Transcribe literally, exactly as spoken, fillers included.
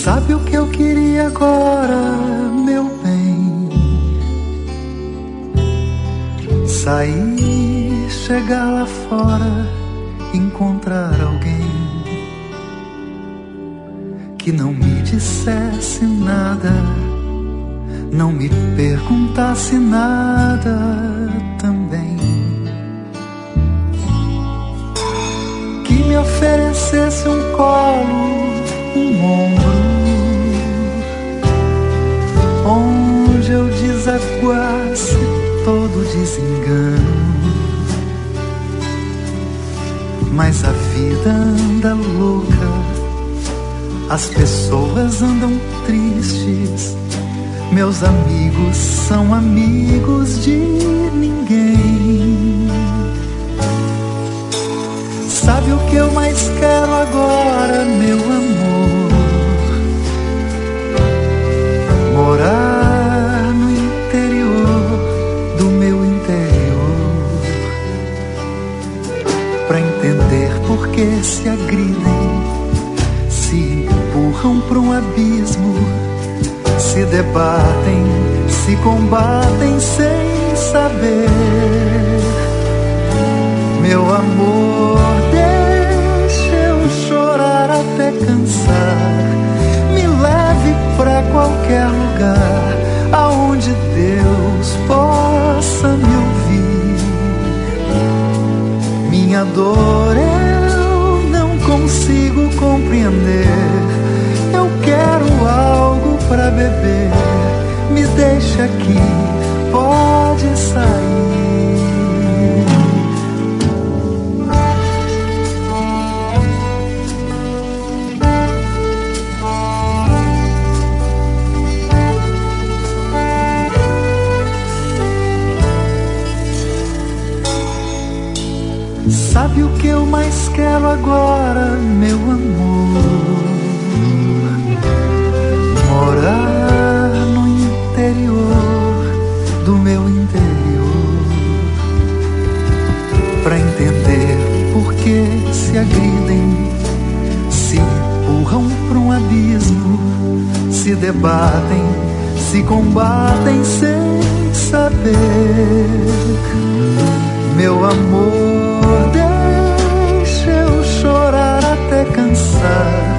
Sabe o que eu queria agora, meu bem? Sair, chegar lá fora, encontrar alguém que não me dissesse nada, não me perguntasse nada também, que me oferecesse um colo, um ombro, onde eu desaguasse todo desengano. Mas a vida anda louca, as pessoas andam tristes, meus amigos são amigos de ninguém. Sabe o que eu mais quero agora, meu amor? Morar no interior do meu interior, pra entender por que se agridem, se empurram pra um abismo, se debatem, se combatem sem saber. Meu amor, deixa eu chorar até cansar, me leve pra qualquer lugar aonde Deus possa me ouvir. Minha dor eu não consigo compreender, eu quero algo pra beber, me deixa aqui, pode sair. Sabe o que eu mais quero agora, meu amor? Morar no interior do meu interior, pra entender por que se agridem, se empurram pra um abismo, se debatem, se combatem sem saber. Meu amor, deixa eu chorar até cansar,